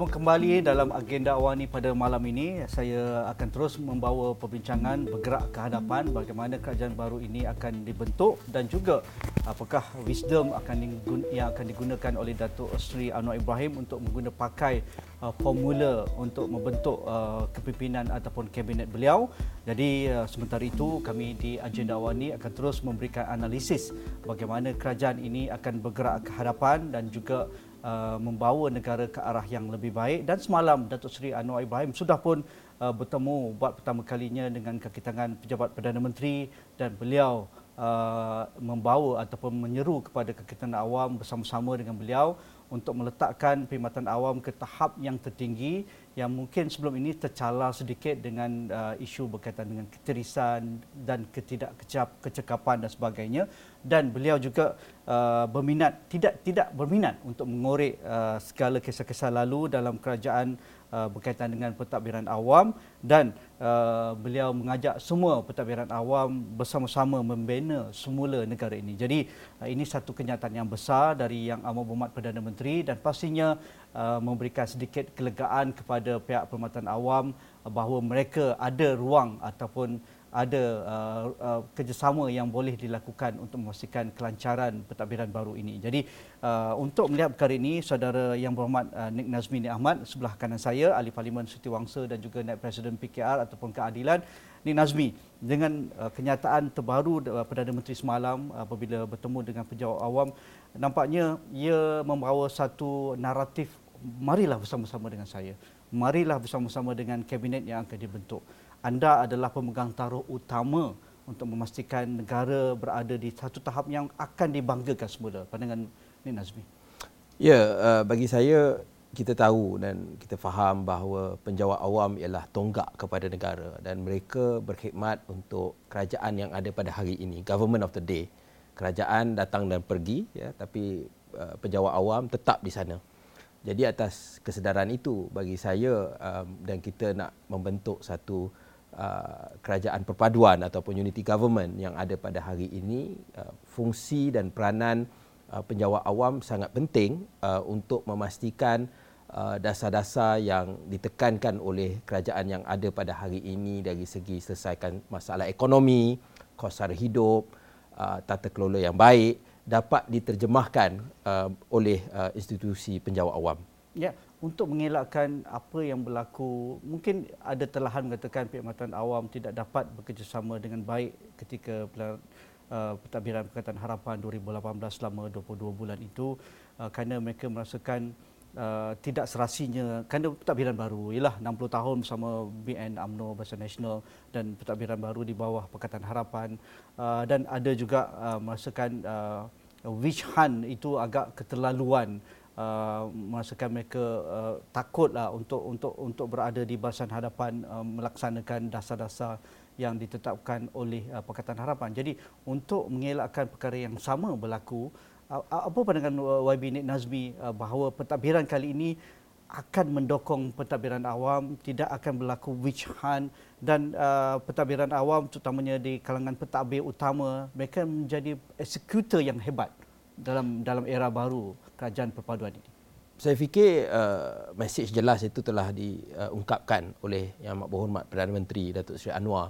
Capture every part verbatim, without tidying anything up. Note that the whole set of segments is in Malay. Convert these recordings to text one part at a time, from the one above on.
Bertemu kembali dalam agenda Awani pada malam ini. Saya akan terus membawa perbincangan bergerak ke hadapan bagaimana kerajaan baru ini akan dibentuk dan juga apakah wisdom akan digun- yang akan digunakan oleh Datuk Seri Anwar Ibrahim untuk mengguna pakai uh, formula untuk membentuk uh, kepimpinan ataupun kabinet beliau. Jadi uh, sementara itu kami di agenda Awani akan terus memberikan analisis bagaimana kerajaan ini akan bergerak ke hadapan dan juga Uh, membawa negara ke arah yang lebih baik. Dan semalam Datuk Seri Anwar Ibrahim sudah pun uh, bertemu buat pertama kalinya dengan kaki tangan pejabat Perdana Menteri dan beliau uh, membawa ataupun menyeru kepada kakitangan awam bersama-sama dengan beliau untuk meletakkan perkhidmatan awam ke tahap yang tertinggi yang mungkin sebelum ini tercalar sedikit dengan uh, isu berkaitan dengan ketirisan dan ketidakkecakapan dan sebagainya, dan beliau juga uh, berminat tidak tidak berminat untuk mengorek uh, segala kisah-kisah lalu dalam kerajaan uh, berkaitan dengan pentadbiran awam, dan uh, beliau mengajak semua pentadbiran awam bersama-sama membina semula negara ini. Jadi uh, ini satu kenyataan yang besar dari Yang Amat Berhormat Perdana Menteri dan pastinya uh, memberikan sedikit kelegaan kepada pihak perkhidmatan awam bahawa mereka ada ruang ataupun ada uh, uh, kerjasama yang boleh dilakukan untuk memastikan kelancaran pentadbiran baru ini. Jadi uh, untuk melihat perkara ini, Saudara Yang Berhormat uh, Nik Nazmi Nik Ahmad sebelah kanan saya, Ahli Parlimen Setiawangsa dan juga Naib Presiden P K R ataupun Keadilan. Nik Nazmi, dengan uh, kenyataan terbaru uh, Perdana Menteri semalam uh, apabila bertemu dengan pejabat awam, nampaknya ia membawa satu naratif, marilah bersama-sama dengan saya. Marilah bersama-sama dengan kabinet yang akan dibentuk. Anda adalah pemegang taruh utama untuk memastikan negara berada di satu tahap yang akan dibanggakan semula. Pandangan Nik Nazmi. Ya, uh, bagi saya, kita tahu dan kita faham bahawa penjawat awam ialah tonggak kepada negara dan mereka berkhidmat untuk kerajaan yang ada pada hari ini, government of the day. Kerajaan datang dan pergi, ya, tapi uh, penjawat awam tetap di sana. Jadi atas kesedaran itu, bagi saya um, dan kita nak membentuk satu uh, kerajaan perpaduan ataupun unity government yang ada pada hari ini, uh, fungsi dan peranan uh, penjawat awam sangat penting uh, untuk memastikan uh, dasar-dasar yang ditekankan oleh kerajaan yang ada pada hari ini dari segi selesaikan masalah ekonomi, kos sara hidup, uh, tata kelola yang baik, dapat diterjemahkan uh, oleh uh, institusi penjawat awam. Ya, untuk mengelakkan apa yang berlaku, mungkin ada telahan mengatakan perkhidmatan awam tidak dapat bekerjasama dengan baik ketika uh, pentadbiran Pakatan Harapan dua ribu lapan belas selama dua puluh dua bulan itu, uh, kerana mereka merasakan uh, tidak serasinya, kerana pentadbiran baru ialah enam puluh tahun bersama B N U M N O Barisan Nasional dan pentadbiran baru di bawah Pakatan Harapan, uh, dan ada juga uh, merasakan uh, witch hunt itu agak keterlaluan, uh, merasakan mereka uh, takutlah untuk untuk untuk berada di barisan hadapan uh, melaksanakan dasar-dasar yang ditetapkan oleh uh, Pakatan Harapan. Jadi untuk mengelakkan perkara yang sama berlaku, uh, apa pandangan Y B Nik Nazmi uh, bahawa pentadbiran kali ini akan mendokong pentadbiran awam, tidak akan berlaku witch hunt, dan uh, pentadbiran awam terutamanya di kalangan pentadbir utama mereka menjadi eksekutor yang hebat dalam dalam era baru kerajaan perpaduan ini. Saya fikir uh, mesej jelas itu telah diungkapkan uh, oleh Yang Amat Berhormat Perdana Menteri Datuk Seri Anwar,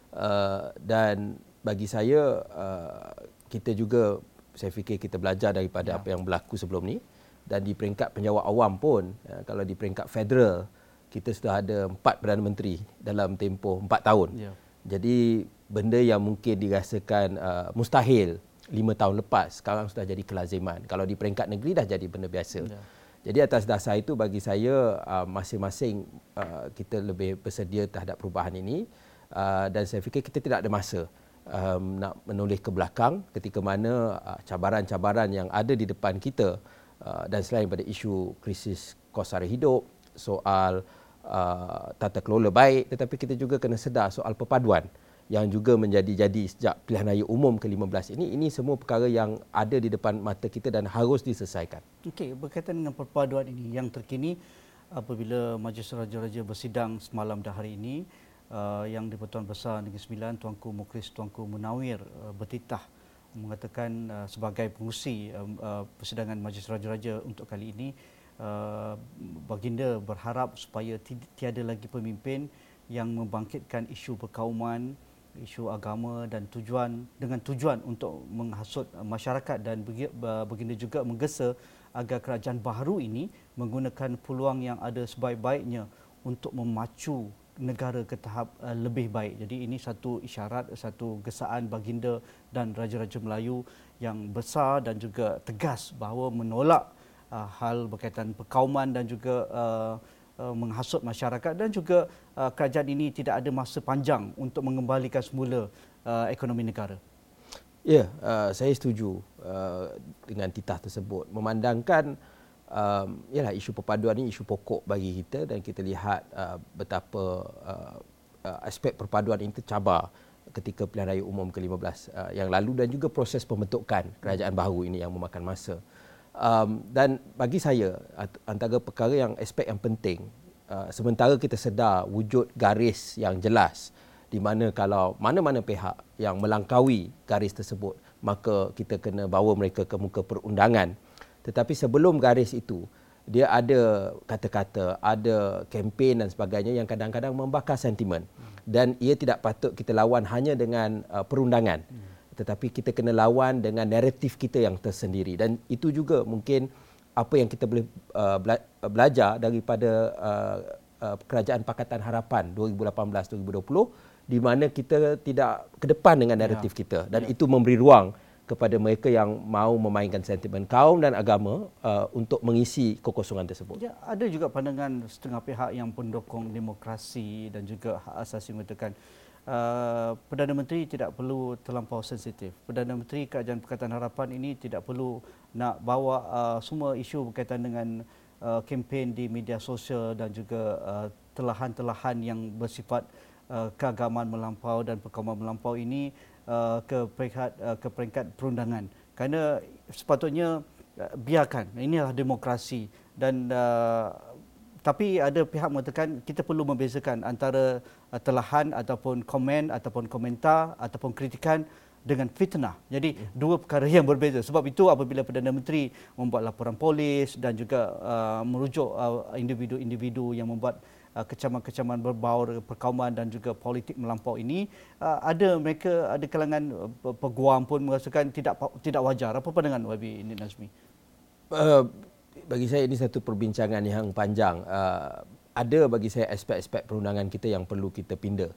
uh, dan bagi saya uh, kita juga, saya fikir kita belajar daripada ya. apa yang berlaku sebelum ni. Dan di peringkat penjawat awam pun, kalau di peringkat federal, kita sudah ada empat Perdana Menteri dalam tempoh empat tahun. Ya. Jadi benda yang mungkin dirasakan uh, mustahil lima tahun lepas, sekarang sudah jadi kelaziman. Kalau di peringkat negeri dah jadi benda biasa. Ya. Jadi atas dasar itu, bagi saya uh, masing-masing uh, kita lebih bersedia terhadap perubahan ini, uh, dan saya fikir kita tidak ada masa um, nak menoleh ke belakang ketika mana uh, cabaran-cabaran yang ada di depan kita, Uh, dan selain pada isu krisis kos sara hidup, soal uh, tata kelola baik, tetapi kita juga kena sedar soal perpaduan yang juga menjadi-jadi sejak pilihan raya umum ke lima belas ini. Ini semua perkara yang ada di depan mata kita dan harus diselesaikan. Okey, berkaitan dengan perpaduan ini yang terkini apabila Majlis Raja-Raja bersidang semalam dan hari ini, uh, yang di-Pertuan Besar Negeri Sembilan Tuanku Mukris Tuanku Munawir uh, bertitah mengatakan uh, sebagai pengurusi uh, uh, persidangan Majlis Raja-Raja untuk kali ini, uh, baginda berharap supaya tiada lagi pemimpin yang membangkitkan isu perkauman, isu agama dan tujuan dengan tujuan untuk menghasut masyarakat, dan baginda juga menggesa agar kerajaan baru ini menggunakan peluang yang ada sebaik-baiknya untuk memacu negara ke tahap uh, lebih baik. Jadi ini satu isyarat, satu gesaan baginda dan Raja-Raja Melayu yang besar dan juga tegas bahawa menolak uh, hal berkaitan perkauman dan juga uh, uh, menghasut masyarakat, dan juga uh, kerajaan ini tidak ada masa panjang untuk mengembalikan semula uh, ekonomi negara. Ya, uh, saya setuju uh, dengan titah tersebut. Memandangkan um, yalah, isu perpaduan ini isu pokok bagi kita, dan kita lihat uh, betapa uh, uh, aspek perpaduan ini tercabar ketika pilihan raya umum ke lima belas uh, yang lalu, dan juga proses pembentukan kerajaan baru ini yang memakan masa. Um, dan bagi saya, antara perkara yang aspek yang penting, uh, sementara kita sedar wujud garis yang jelas, di mana kalau mana-mana pihak yang melangkaui garis tersebut, maka kita kena bawa mereka ke muka perundangan. Tetapi sebelum garis itu, dia ada kata-kata, ada kempen dan sebagainya yang kadang-kadang membakar sentimen. Dan ia tidak patut kita lawan hanya dengan uh, perundangan. Tetapi kita kena lawan dengan naratif kita yang tersendiri. Dan itu juga mungkin apa yang kita boleh uh, belajar daripada uh, uh, Kerajaan Pakatan Harapan dua ribu lapan belas dua ribu dua puluh, di mana kita tidak ke depan dengan naratif ya. kita. Dan ya. itu memberi ruang kepada mereka yang mahu memainkan sentimen kaum dan agama uh, untuk mengisi kekosongan tersebut. Ya, ada juga pandangan setengah pihak yang pendukung demokrasi dan juga hak asasi mengatakan uh, Perdana Menteri tidak perlu terlampau sensitif. Perdana Menteri Kerajaan Pakatan Harapan ini tidak perlu nak bawa uh, semua isu berkaitan dengan uh, kempen di media sosial dan juga uh, telahan-telahan yang bersifat uh, keagamaan melampau dan perkauman melampau ini Uh, ke peringkat uh, ke peringkat perundangan, kerana sepatutnya uh, biarkan, inilah demokrasi. Dan uh, tapi ada pihak mengatakan kita perlu membezakan antara uh, telahan ataupun komen ataupun komentar ataupun kritikan dengan fitnah. Jadi hmm. dua perkara yang berbeza. Sebab itu apabila Perdana Menteri membuat laporan polis dan juga uh, merujuk uh, individu-individu yang membuat kecaman-kecaman berbaur perkauman dan juga politik melampau ini, ada mereka, ada kalangan peguam pun merasakan tidak tidak wajar. Apa pandangan Y B Nik Nazmi? Uh, bagi saya ini satu perbincangan yang panjang. Uh, ada bagi saya aspek-aspek perundangan kita yang perlu kita pindah.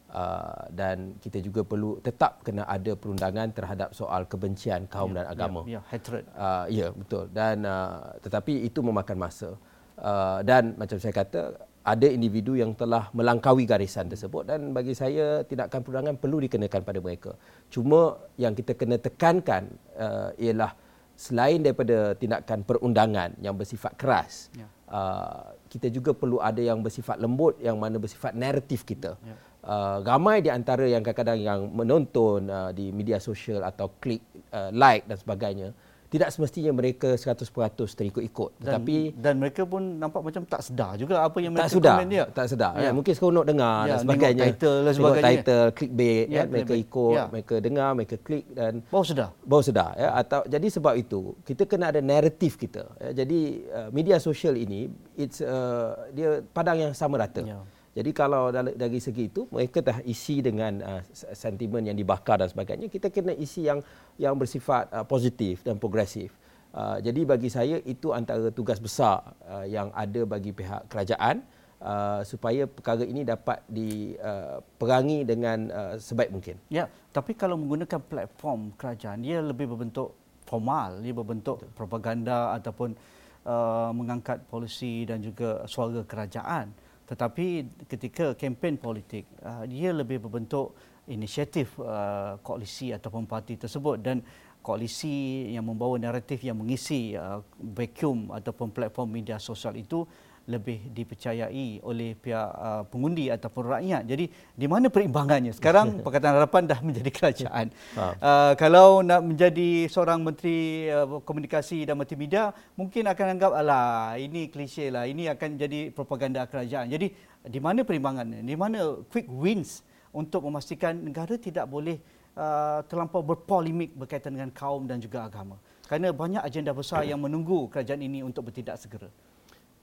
Uh, dan kita juga perlu tetap kena ada perundangan terhadap soal kebencian kaum ya, dan agama. Ya, ya, hatred. Uh, ya, betul. Dan uh, tetapi itu memakan masa. Uh, dan macam saya kata, ada individu yang telah melangkaui garisan tersebut, dan bagi saya tindakan perundangan perlu dikenakan pada mereka. Cuma yang kita kena tekankan uh, ialah selain daripada tindakan perundangan yang bersifat keras, ya. uh, kita juga perlu ada yang bersifat lembut, yang mana bersifat naratif kita. Ya. Uh, ramai di antara yang kadang-kadang yang menonton uh, di media sosial atau klik uh, like dan sebagainya, tidak semestinya mereka seratus peratus terikut-ikut. Dan, Tetapi dan mereka pun nampak macam tak sedar juga apa yang mereka tak komen dia. Tak sedar. Ya. Ya, mungkin seronok dengar ya, dan sebagainya. Tengok title dan sebagainya. Tengok title, clickbait, ya, mereka clickbait. ikut, ya. mereka dengar, mereka klik dan baru sedar. Baru sedar. Ya. Atau, jadi sebab itu, kita kena ada naratif kita. Ya. Jadi uh, media sosial ini, it's, uh, dia padang yang sama rata. Ya. Jadi kalau dari segi itu, mereka dah isi dengan uh, sentimen yang dibakar dan sebagainya, kita kena isi yang yang bersifat uh, positif dan progresif. Uh, jadi bagi saya itu antara tugas besar uh, yang ada bagi pihak kerajaan uh, supaya perkara ini dapat diperangi uh, dengan uh, sebaik mungkin. Ya, tapi kalau menggunakan platform kerajaan, dia lebih berbentuk formal, dia berbentuk Betul. propaganda ataupun uh, mengangkat polisi dan juga suara kerajaan. Tetapi ketika kempen politik, uh, dia lebih berbentuk inisiatif uh, koalisi ataupun parti tersebut, dan koalisi yang membawa naratif yang mengisi uh, vacuum ataupun platform media sosial itu lebih dipercayai oleh pihak uh, pengundi ataupun rakyat. Jadi di mana perimbangannya? Sekarang Pakatan Harapan dah menjadi kerajaan. Uh, kalau nak menjadi seorang menteri uh, komunikasi dan multimedia, mungkin akan anggap alah ini klise lah, ini akan jadi propaganda kerajaan. Jadi di mana perimbangannya? Di mana quick wins untuk memastikan negara tidak boleh uh, terlampau berpolemik berkaitan dengan kaum dan juga agama? Kerana banyak agenda besar yang menunggu kerajaan ini untuk bertindak segera.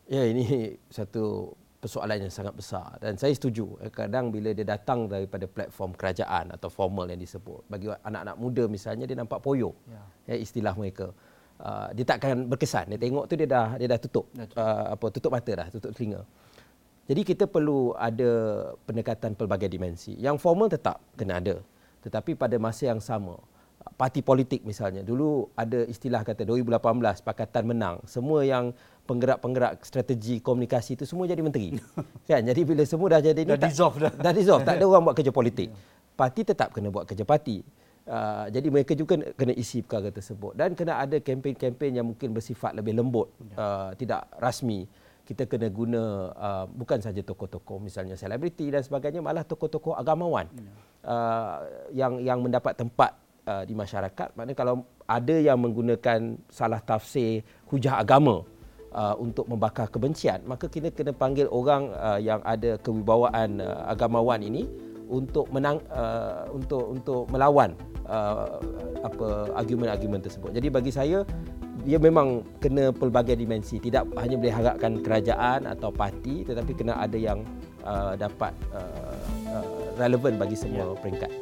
Ya, ini satu persoalan yang sangat besar dan saya setuju. Kadang bila dia datang daripada platform kerajaan atau formal yang disebut, bagi anak-anak muda misalnya dia nampak poyo, ya, ya istilah mereka. Uh, dia takkan berkesan. Dia tengok tu dia dah dia dah tutup uh, apa tutup mata dah, tutup telinga. Jadi kita perlu ada pendekatan pelbagai dimensi. Yang formal tetap kena ada. Tetapi pada masa yang sama, parti politik misalnya, dulu ada istilah kata dua ribu lapan belas Pakatan Menang. Semua yang penggerak-penggerak strategi komunikasi itu semua jadi menteri. Kan? Jadi bila semua dah jadi ni, dah dissolve dah. Dah dissolve, tak ada orang buat kerja politik. Parti tetap kena buat kerja parti. Uh, jadi mereka juga kena isi perkara tersebut. Dan kena ada kempen-kempen yang mungkin bersifat lebih lembut, uh, tidak rasmi. Kita kena guna uh, bukan saja tokoh-tokoh misalnya selebriti dan sebagainya, malah tokoh-tokoh agamawan uh, yang yang mendapat tempat uh, di masyarakat. Maknanya kalau ada yang menggunakan salah tafsir hujah agama uh, untuk membakar kebencian, maka kita kena panggil orang uh, yang ada kewibawaan uh, agamawan ini untuk menang uh, untuk untuk melawan uh, apa argumen-argumen tersebut. Jadi bagi saya dia memang kena pelbagai dimensi, tidak hanya boleh harapkan kerajaan atau parti, tetapi kena ada yang uh, dapat uh, uh, relevan bagi semua ya. peringkat.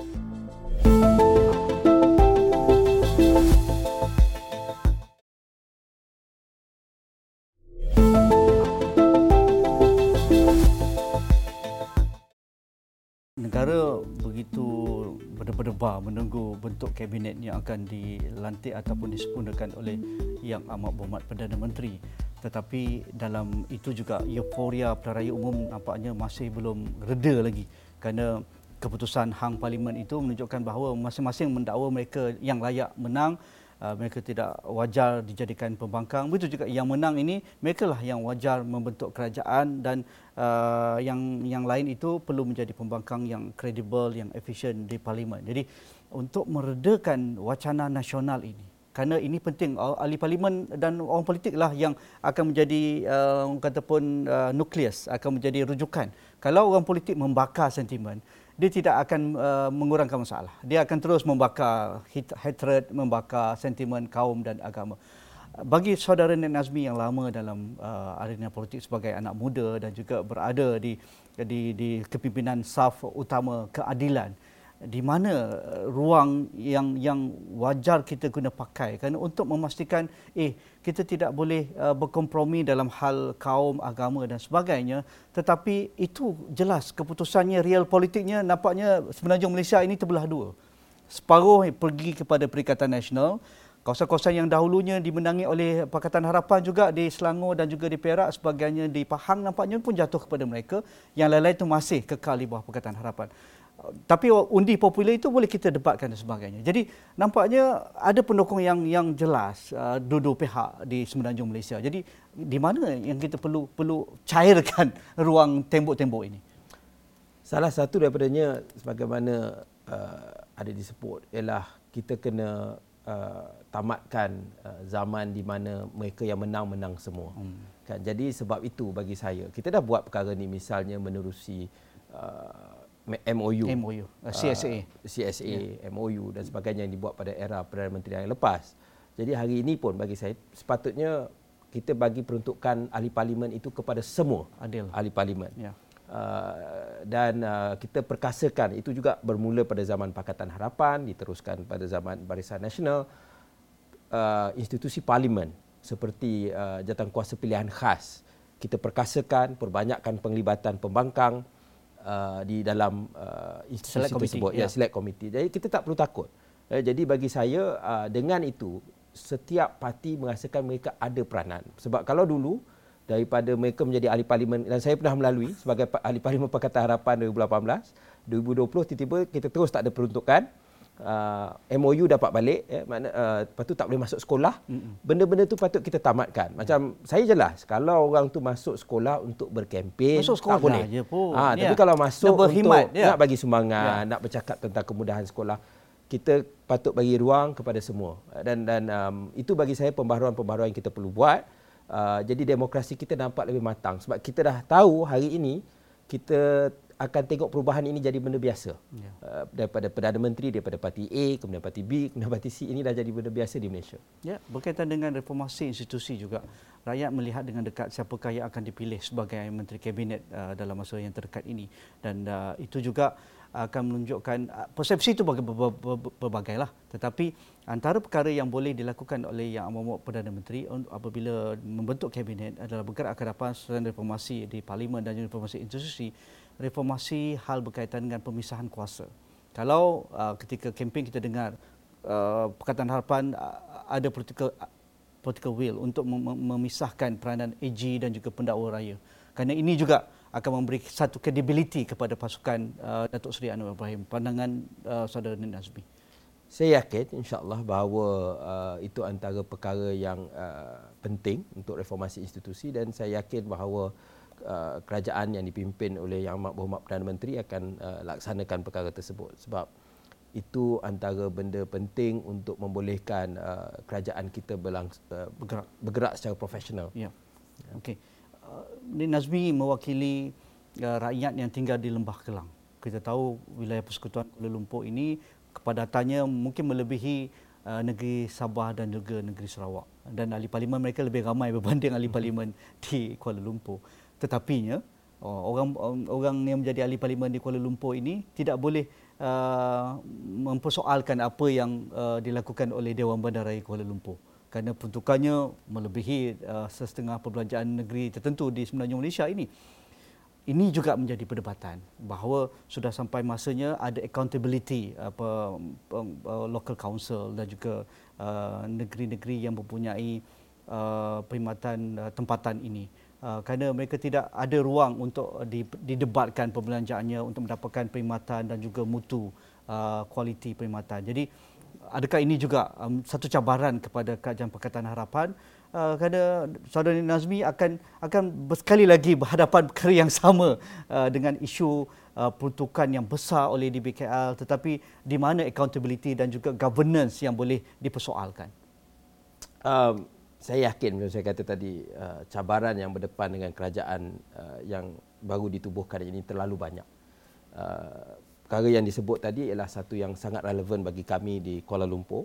Negara begitu berdebar menunggu bentuk kabinet yang akan dilantik ataupun disempurnakan oleh Yang Amat Berhormat Perdana Menteri. Tetapi dalam itu juga euforia pilihan raya umum nampaknya masih belum reda lagi, kerana keputusan Hang Parlimen itu menunjukkan bahawa masing-masing mendakwa mereka yang layak menang. Uh, mereka tidak wajar dijadikan pembangkang. Begitu juga yang menang ini, mereka lah yang wajar membentuk kerajaan, dan uh, yang yang lain itu perlu menjadi pembangkang yang kredibel, yang efisien di Parlimen. Jadi untuk meredakan wacana nasional ini, kerana ini penting, ahli Parlimen dan orang politik lah yang akan menjadi uh, orang kata pun uh, nukleus, akan menjadi rujukan. Kalau orang politik membakar sentimen, dia tidak akan uh, mengurangkan masalah. Dia akan terus membakar hatred, membakar sentimen kaum dan agama. Bagi saudara Nek Nazmi yang lama dalam uh, arena politik sebagai anak muda dan juga berada di di, di kepimpinan saf utama keadilan, di mana ruang yang yang wajar kita guna pakai, kerana untuk memastikan eh kita tidak boleh uh, berkompromi dalam hal kaum, agama dan sebagainya, tetapi itu jelas keputusannya, real politiknya nampaknya Semenanjung Malaysia ini terbelah dua. Separuh pergi kepada Perikatan Nasional, kawasan-kawasan yang dahulunya dimenangi oleh Pakatan Harapan juga di Selangor dan juga di Perak, sebagainya di Pahang nampaknya pun jatuh kepada mereka, yang lain-lain itu masih kekal di bawah Pakatan Harapan. Tapi undi popular itu boleh kita debatkan dan sebagainya. Jadi nampaknya ada pendukung yang yang jelas uh, dua-dua pihak di Semenanjung Malaysia. Jadi di mana yang kita perlu perlu cairkan ruang tembok-tembok ini? Salah satu daripadanya sebagaimana uh, ada disebut ialah kita kena uh, tamatkan uh, zaman di mana mereka yang menang menang semua. Hmm. Kan? Jadi sebab itu bagi saya kita dah buat perkara ni, misalnya menerusi uh, M O U, M O U, C S A, uh, C S A, yeah. M O U dan sebagainya yang dibuat pada era Perdana Menteri yang lepas. Jadi hari ini pun bagi saya sepatutnya kita bagi peruntukan ahli parlimen itu kepada semua adil ahli parlimen. Yeah. Uh, dan uh, kita perkasakan, itu juga bermula pada zaman Pakatan Harapan, diteruskan pada zaman Barisan Nasional, uh, institusi parlimen seperti uh, Jawatankuasa Pilihan Khas. Kita perkasakan, perbanyakkan penglibatan pembangkang Uh, di dalam uh, institusi select tersebut, ya, select committee. Jadi kita tak perlu takut. Uh, jadi bagi saya uh, dengan itu setiap parti merasakan mereka ada peranan. Sebab kalau dulu daripada mereka menjadi ahli parlimen, dan saya pernah melalui sebagai ahli parlimen Pakatan Harapan dua ribu lapan belas, dua ribu dua puluh tiba-tiba kita terus tak ada peruntukan. Uh, M O U dapat balik, ya, makna, uh, lepas tu tak boleh masuk sekolah. Mm-mm. Benda-benda tu patut kita tamatkan. Macam mm. saya jelas, kalau orang tu masuk sekolah untuk berkempen, masuk sekolah tak boleh. Je pun. Ha, ya. Tapi kalau masuk berhimat, untuk ya. nak bagi sumbangan, ya. nak bercakap tentang kemudahan sekolah, kita patut bagi ruang kepada semua. Dan dan um, itu bagi saya pembaharuan-pembaharuan yang kita perlu buat. Uh, jadi demokrasi kita nampak lebih matang. Sebab kita dah tahu hari ini kita akan tengok perubahan ini jadi benda biasa. Ya. Uh, daripada Perdana Menteri, daripada parti A, kemudian parti B, kemudian parti C, ini dah jadi benda biasa di Malaysia. Ya, berkaitan dengan reformasi institusi juga, rakyat melihat dengan dekat siapakah yang akan dipilih sebagai Menteri Kabinet uh, dalam masa yang terdekat ini. Dan uh, itu juga akan menunjukkan uh, persepsi itu berbagai lah. Tetapi antara perkara yang boleh dilakukan oleh Yang Amat Perdana Menteri apabila membentuk Kabinet adalah bergerak ke hadapan selain reformasi di Parlimen dan juga reformasi institusi, reformasi hal berkaitan dengan pemisahan kuasa. Kalau uh, ketika kempen kita dengar uh, Pakatan Harapan uh, ada political uh, political will untuk mem- memisahkan peranan A G dan juga pendakwa raya. Kerana ini juga akan memberi satu credibility kepada pasukan uh, Datuk Seri Anwar Ibrahim. Pandangan uh, saudara Nin Azmi. Saya yakin insya-Allah bahawa uh, itu antara perkara yang uh, penting untuk reformasi institusi, dan saya yakin bahawa uh, kerajaan yang dipimpin oleh Yang Amat Berhormat Perdana Menteri akan uh, laksanakan perkara tersebut, sebab itu antara benda penting untuk membolehkan uh, kerajaan kita berlangs- uh, bergerak bergerak secara profesional. Ya. Okey. Uh, Nin Azmi mewakili uh, rakyat yang tinggal di Lembah Kelang. Kita tahu wilayah Persekutuan Kuala Lumpur ini kepadatannya mungkin melebihi uh, negeri Sabah dan juga negeri Sarawak. Dan ahli parlimen mereka lebih ramai berbanding ahli parlimen di Kuala Lumpur. Tetapinya orang orang yang menjadi ahli parlimen di Kuala Lumpur ini tidak boleh uh, mempersoalkan apa yang uh, dilakukan oleh Dewan Bandaraya Kuala Lumpur. Kerana peruntukannya melebihi uh, setengah perbelanjaan negeri tertentu di semenanjung Malaysia ini. Ini juga menjadi perdebatan bahawa sudah sampai masanya ada accountability apa uh, local council dan juga uh, negeri-negeri yang mempunyai uh, perkhidmatan uh, tempatan ini. Uh, kerana mereka tidak ada ruang untuk didebatkan perbelanjaannya untuk mendapatkan perkhidmatan dan juga mutu uh, kualiti perkhidmatan. Jadi adakah ini juga um, satu cabaran kepada Kerajaan Pakatan Harapan uh, kerana saudara Nin Azmi akan akan sekali lagi berhadapan perkara yang sama uh, dengan isu uh, peruntukan yang besar oleh D B K L, tetapi di mana accountability dan juga governance yang boleh dipersoalkan? Um, saya yakin, macam saya kata tadi, uh, cabaran yang berdepan dengan kerajaan uh, yang baru ditubuhkan ini terlalu banyak. Uh, perkara yang disebut tadi ialah satu yang sangat relevan bagi kami di Kuala Lumpur.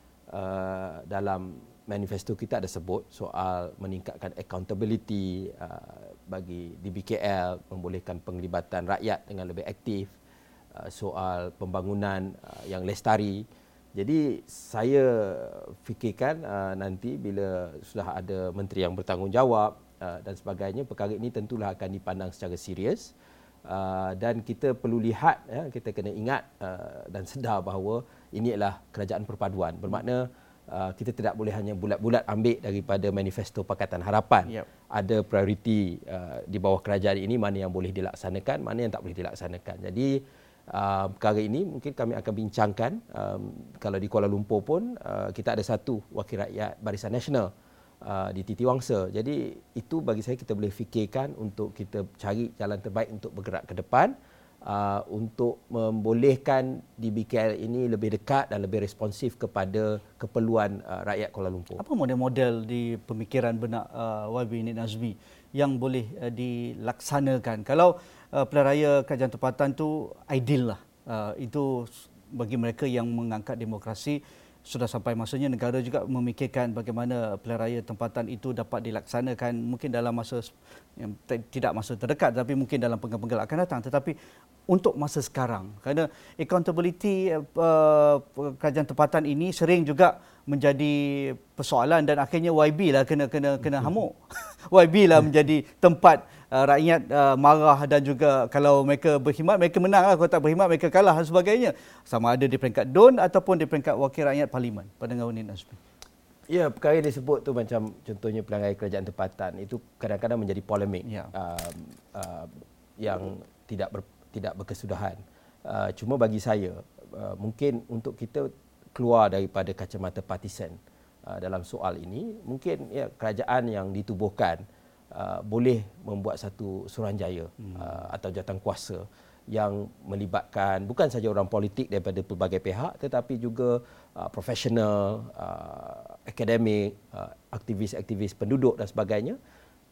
Uh, dalam manifesto kita ada sebut soal meningkatkan accountability uh, bagi D B K L, membolehkan penglibatan rakyat dengan lebih aktif, uh, soal pembangunan uh, yang lestari. Jadi saya fikirkan uh, nanti bila sudah ada menteri yang bertanggungjawab uh, dan sebagainya, perkara ini tentulah akan dipandang secara serius. Uh, dan kita perlu lihat, ya, kita kena ingat uh, dan sedar bahawa ini adalah kerajaan perpaduan. Bermakna uh, kita tidak boleh hanya bulat-bulat ambil daripada manifesto Pakatan Harapan. Yep. Ada prioriti uh, di bawah kerajaan ini, mana yang boleh dilaksanakan, mana yang tak boleh dilaksanakan. Jadi Uh, perkara ini mungkin kami akan bincangkan. Um, kalau di Kuala Lumpur pun uh, kita ada satu wakil rakyat Barisan Nasional uh, di Titiwangsa. Jadi itu bagi saya kita boleh fikirkan untuk kita cari jalan terbaik untuk bergerak ke depan, uh, untuk membolehkan D B K L ini lebih dekat dan lebih responsif kepada keperluan uh, rakyat Kuala Lumpur. Apa model-model di pemikiran benak uh, Y B Nin Azmi yang boleh uh, dilaksanakan? Kalau uh, pilihan raya kerajaan tempatan tu ideal lah. Uh, itu bagi mereka yang mengangkat demokrasi, sudah sampai masanya negara juga memikirkan bagaimana pilihan raya tempatan itu dapat dilaksanakan mungkin dalam masa yang tidak masa terdekat, tapi mungkin dalam penggal-penggal akan datang. Tetapi untuk masa sekarang, kerana accountability uh, kerajaan tempatan ini sering juga menjadi persoalan dan akhirnya Y B lah kena kena kena hamuk. Y B lah menjadi tempat uh, rakyat uh, marah dan juga kalau mereka berkhidmat mereka menang lah, kalau tak berkhidmat mereka kalah dan sebagainya. Sama ada di peringkat D U N ataupun di peringkat wakil rakyat parlimen. Pandangan Nin Azmi. Ya, perkara yang disebut tu macam contohnya pilihan raya kerajaan tempatan itu kadang-kadang menjadi polemik, ya. uh, uh, yang tidak ber, tidak berkesudahan. Uh, cuma bagi saya uh, mungkin untuk kita keluar daripada kacamata partisan uh, dalam soal ini, mungkin ya, kerajaan yang ditubuhkan uh, boleh membuat satu suruhanjaya hmm. uh, atau jawatan kuasa yang melibatkan bukan saja orang politik daripada pelbagai pihak, tetapi juga uh, profesional, uh, akademik, uh, aktivis-aktivis penduduk dan sebagainya,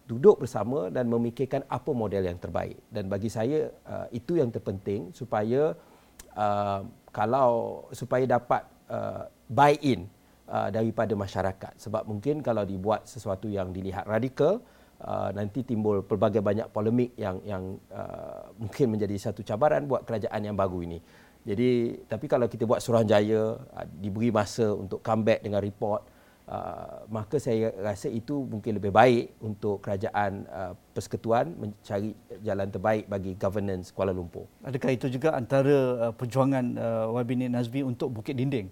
duduk bersama dan memikirkan apa model yang terbaik. Dan bagi saya uh, itu yang terpenting supaya uh, kalau supaya dapat uh, buy in uh, daripada masyarakat. Sebab mungkin kalau dibuat sesuatu yang dilihat radikal, uh, nanti timbul pelbagai banyak polemik yang yang uh, mungkin menjadi satu cabaran buat kerajaan yang baru ini. Jadi tapi kalau kita buat Suruhanjaya, uh, diberi masa untuk comeback dengan report, Uh, maka saya rasa itu mungkin lebih baik untuk kerajaan uh, persekutuan mencari jalan terbaik bagi governance Kuala Lumpur. Adakah itu juga antara uh, perjuangan uh, Y B Nik Nazmi untuk Bukit Dinding?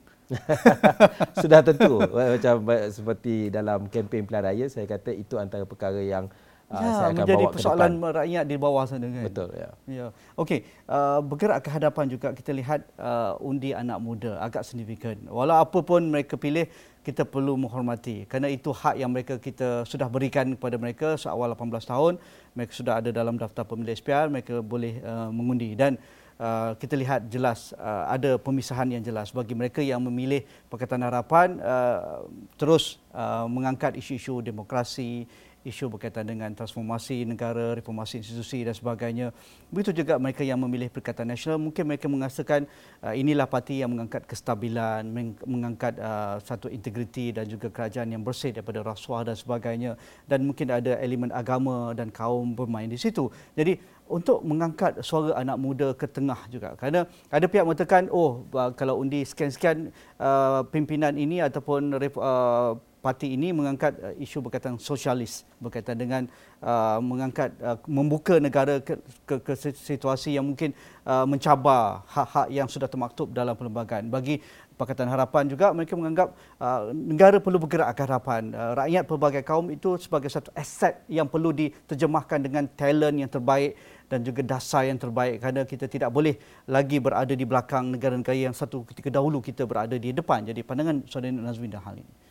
Sudah tentu. Macam seperti dalam kempen pilihan raya, saya kata itu antara perkara yang uh, ya, saya akan menjadi bawa persoalan ke depan. rakyat di bawah sana kan. Betul, ya. Ya. Okey, uh, bergerak ke hadapan juga kita lihat uh, undi anak muda agak signifikan. Walau apa pun mereka pilih, kita perlu menghormati kerana itu hak yang mereka kita sudah berikan kepada mereka seawal lapan belas tahun. Mereka sudah ada dalam daftar pemilih S P R, mereka boleh uh, mengundi dan uh, kita lihat jelas uh, ada pemisahan yang jelas bagi mereka yang memilih Pakatan Harapan uh, terus uh, mengangkat isu-isu demokrasi, isu berkaitan dengan transformasi negara, reformasi institusi dan sebagainya. Begitu juga mereka yang memilih Perikatan Nasional, mungkin mereka merasakan uh, inilah parti yang mengangkat kestabilan, mengangkat uh, satu integriti dan juga kerajaan yang bersih daripada rasuah dan sebagainya. Dan mungkin ada elemen agama dan kaum bermain di situ. Jadi untuk mengangkat suara anak muda ke tengah juga. Kerana ada pihak mengatakan, oh kalau undi sekian-sekian uh, pimpinan ini ataupun uh, parti ini mengangkat uh, isu berkaitan sosialis, berkaitan dengan uh, mengangkat uh, membuka negara ke, ke, ke situasi yang mungkin uh, mencabar hak-hak yang sudah termaktub dalam perlembagaan. Bagi Pakatan Harapan juga mereka menganggap uh, negara perlu bergerak ke hadapan. Uh, rakyat pelbagai kaum itu sebagai satu aset yang perlu diterjemahkan dengan talent yang terbaik dan juga dasar yang terbaik, kerana kita tidak boleh lagi berada di belakang negara-negara yang satu ketika dahulu kita berada di depan. Jadi pandangan Saudara Nazmi dalam hal ini.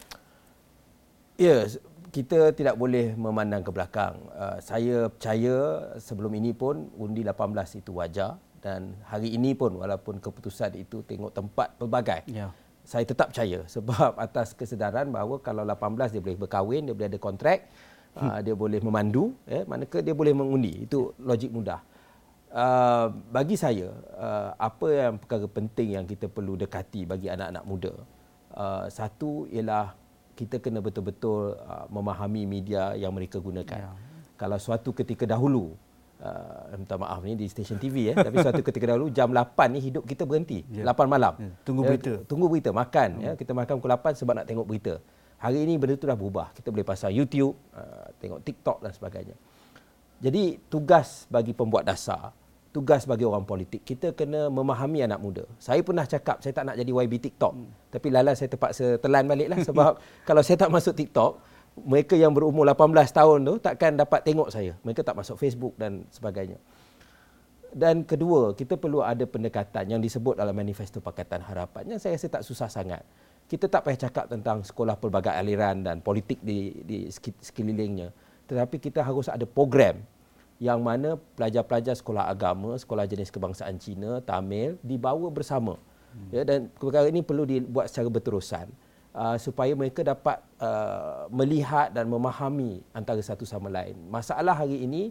Ya, kita tidak boleh memandang ke belakang. Uh, saya percaya sebelum ini pun undi lapan belas itu wajar dan hari ini pun walaupun keputusan itu tengok tempat pelbagai. Ya. Saya tetap percaya sebab atas kesedaran bahawa kalau lapan belas dia boleh berkahwin, dia boleh ada kontrak, hmm. uh, dia boleh memandu, eh, manakala dia boleh mengundi. Itu logik mudah. Uh, bagi saya, uh, apa yang perkara penting yang kita perlu dekati bagi anak-anak muda? Uh, satu ialah kita kena betul-betul uh, memahami media yang mereka gunakan. Ya. Kalau suatu ketika dahulu, uh, minta maaf ni di stesen T V, eh, tapi suatu ketika dahulu jam lapan ni hidup kita berhenti. Ya. lapan malam. Ya. Tunggu berita. Ya, tunggu berita, makan. Hmm. Ya, kita makan pukul lapan sebab nak tengok berita. Hari ini benda itu dah berubah. Kita boleh pasang YouTube, uh, tengok TikTok dan sebagainya. Jadi tugas bagi pembuat dasar, tugas bagi orang politik, kita kena memahami anak muda. Saya pernah cakap saya tak nak jadi Y B TikTok. Hmm. Tapi lala saya terpaksa telan baliklah sebab kalau saya tak masuk TikTok, mereka yang berumur lapan belas tahun tu takkan dapat tengok saya. Mereka tak masuk Facebook dan sebagainya. Dan kedua, kita perlu ada pendekatan yang disebut dalam manifesto Pakatan Harapan yang saya rasa tak susah sangat. Kita tak payah cakap tentang sekolah pelbagai aliran dan politik di di sekelilingnya. Tetapi kita harus ada program yang mana pelajar-pelajar sekolah agama, sekolah jenis kebangsaan Cina, Tamil dibawa bersama. Hmm. Ya, dan perkara ini perlu dibuat secara berterusan uh, supaya mereka dapat uh, melihat dan memahami antara satu sama lain. Masalah hari ini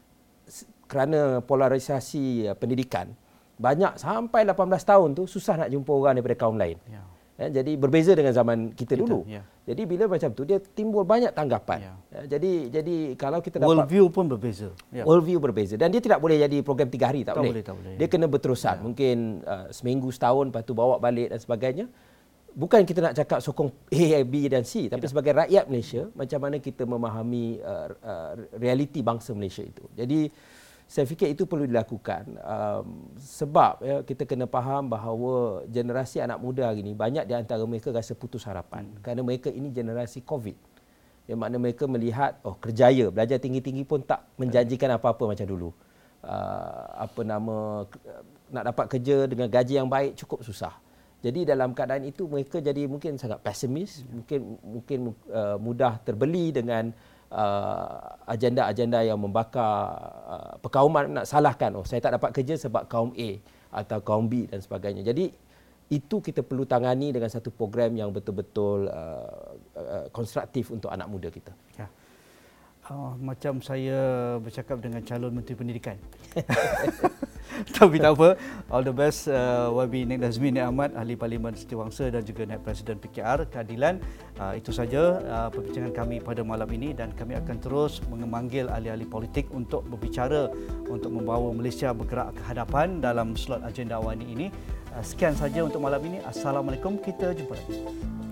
kerana polarisasi uh, pendidikan, banyak sampai lapan belas tahun tu susah nak jumpa orang daripada kaum lain. Ya. Ya, jadi berbeza dengan zaman kita, kita dulu. Ya. Jadi bila macam tu dia timbul banyak tanggapan. Ya. Ya, jadi jadi kalau kita dapat world view pun berbeza. Ya. World view berbeza dan dia tidak boleh jadi program tiga hari tak, tak boleh. boleh, tak boleh. Dia kena berterusan. Ya. Mungkin uh, seminggu setahun lepas tu bawa balik dan sebagainya. Bukan kita nak cakap sokong A, B dan C, tapi tidak. Sebagai rakyat Malaysia macam mana kita memahami uh, uh, realiti bangsa Malaysia itu. Jadi saya fikir itu perlu dilakukan um, sebab ya, kita kena faham bahawa generasi anak muda hari ini banyak di antara mereka rasa putus harapan hmm. kerana mereka ini generasi COVID. Yang mana mereka melihat oh kerjaya, belajar tinggi-tinggi pun tak menjanjikan apa-apa macam dulu. Uh, apa nama nak dapat kerja dengan gaji yang baik cukup susah. Jadi dalam keadaan itu mereka jadi mungkin sangat pesimis, hmm. mungkin mungkin uh, mudah terbeli dengan Uh, agenda-agenda yang membakar uh, perkauman, nak salahkan oh saya tak dapat kerja sebab kaum A atau kaum B dan sebagainya. Jadi itu kita perlu tangani dengan satu program yang betul-betul uh, uh, konstruktif untuk anak muda kita. Ya. Oh, macam saya bercakap dengan calon Menteri Pendidikan. Tapi tak apa. All the best uh, Y B Nik Nazmi Nik Ahmad, Ahli Parlimen Setiausaha dan juga Naib Presiden P K R Keadilan. Uh, itu saja uh, perbincangan kami pada malam ini dan kami akan terus memanggil ahli-ahli politik untuk berbicara untuk membawa Malaysia bergerak ke hadapan dalam slot agenda awani ini. Uh, sekian saja untuk malam ini. Assalamualaikum. Kita jumpa lagi.